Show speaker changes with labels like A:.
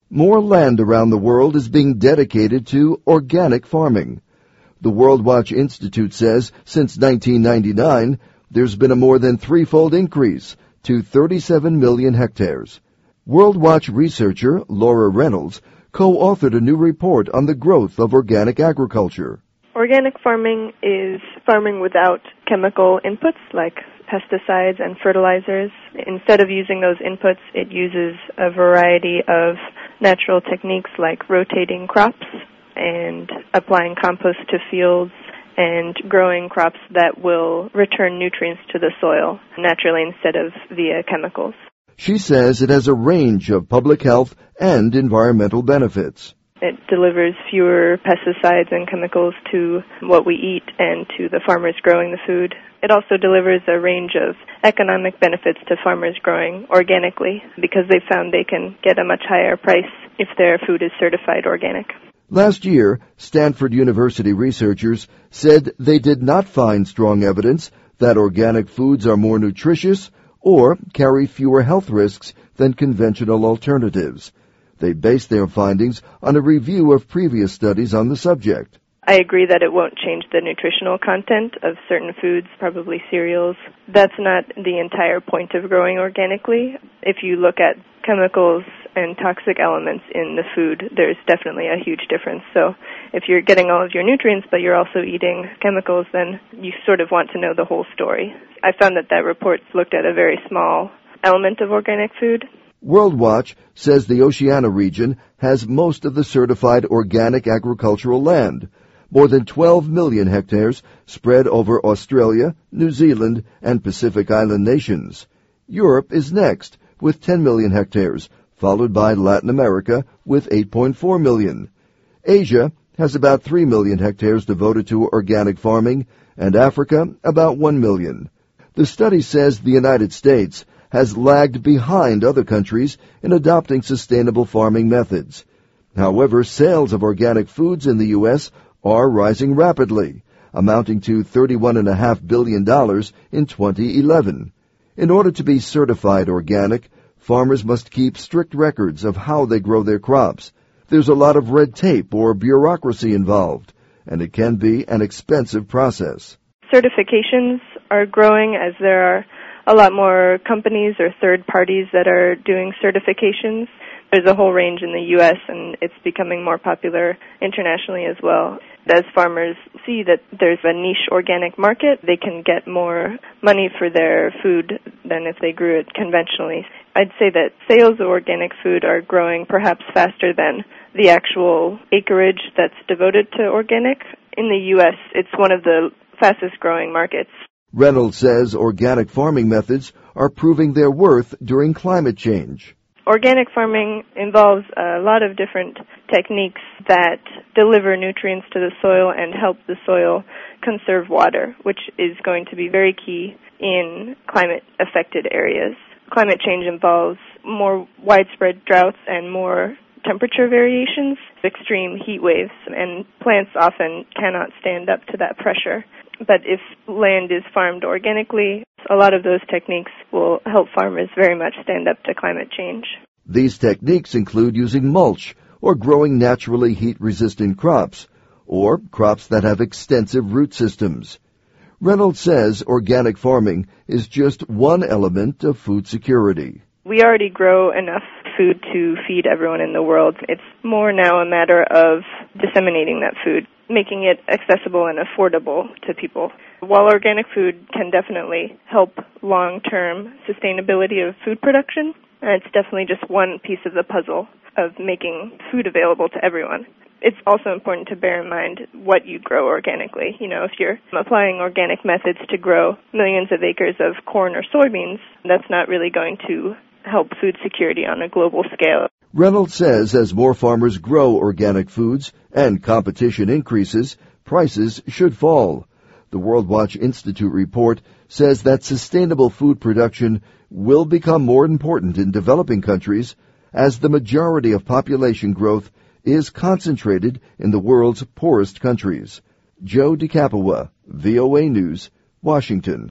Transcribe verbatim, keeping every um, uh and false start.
A: More land around the world is being dedicated to organic farming. The World Watch Institute says since nineteen ninety-nine, there's been a more than threefold increase to thirty-seven million hectares. World Watch researcher Laura Reynolds co-authored a new report on the growth of organic agriculture.
B: Organic farming is farming without chemical inputs like pesticides and fertilizers. Instead of using those inputs, it uses a variety of natural techniques like rotating crops and applying compost to fields and growing crops that will return nutrients to the soil naturally instead of via chemicals.
A: She says it has a range of public health and environmental benefits.
B: It delivers fewer pesticides and chemicals to what we eat and to the farmers growing the food. It also delivers a range of economic benefits to farmers growing organically because they found they can get a much higher price if their food is certified organic.
A: Last year, Stanford University researchers said they did not find strong evidence that organic foods are more nutritious or carry fewer health risks than conventional alternatives. They based their findings on a review of previous studies on the subject.
B: I agree that it won't change the nutritional content of certain foods, probably cereals. That's not the entire point of growing organically. If you look at chemicals and toxic elements in the food, there's definitely a huge difference. So if you're getting all of your nutrients, but you're also eating chemicals, then you sort of want to know the whole story. I found that that report looked at a very small element of organic food.
A: World Watch says the Oceania region has most of the certified organic agricultural land, more than twelve million hectares spread over Australia, New Zealand, and Pacific Island nations. Europe is next, with ten million hectares, followed by Latin America with eight point four million. Asia has about three million hectares devoted to organic farming, and Africa about one million. The study says the United States has lagged behind other countries in adopting sustainable farming methods. However, sales of organic foods in the U S are rising rapidly, amounting to thirty-one point five billion dollars in twenty eleven. In order to be certified organic, farmers must keep strict records of how they grow their crops. There's a lot of red tape or bureaucracy involved, and it can be an expensive process.
B: Certifications are growing as there are a lot more companies or third parties that are doing certifications. There's a whole range in the U S, and it's becoming more popular internationally as well. As farmers see that there's a niche organic market, they can get more money for their food than if they grew it conventionally. I'd say that sales of organic food are growing perhaps faster than the actual acreage that's devoted to organic. In the U S, it's one of the fastest growing markets.
A: Reynolds says organic farming methods are proving their worth during climate change.
B: Organic farming involves a lot of different techniques that deliver nutrients to the soil and help the soil conserve water, which is going to be very key in climate-affected areas. Climate change involves more widespread droughts and more temperature variations, extreme heat waves, and plants often cannot stand up to that pressure. But if land is farmed organically, a lot of those techniques will help farmers very much stand up to climate change.
A: These techniques include using mulch or growing naturally heat-resistant crops, or crops that have extensive root systems. Reynolds says organic farming is just one element of food security.
B: We already grow enough food to feed everyone in the world. It's more now a matter of disseminating that food, making it accessible and affordable to people. While organic food can definitely help long-term sustainability of food production, it's definitely just one piece of the puzzle of making food available to everyone. It's also important to bear in mind what you grow organically. You know, if you're applying organic methods to grow millions of acres of corn or soybeans, that's not really going to help food security on a global scale.
A: Reynolds says as more farmers grow organic foods and competition increases, prices should fall. The World Watch Institute report says that sustainable food production will become more important in developing countries as the majority of population growth is concentrated in the world's poorest countries. Joe DeCapua, V O A News, Washington.